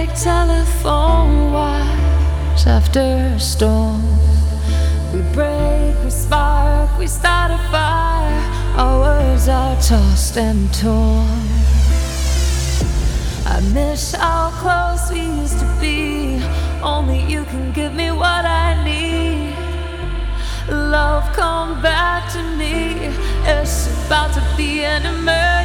like telephone wires after a storm. We break, we spark, we start a fire. Our words are tossed and torn. I miss how close we used to be. Only you can give me what I need. Love, come back to me. It's about to be an emergency.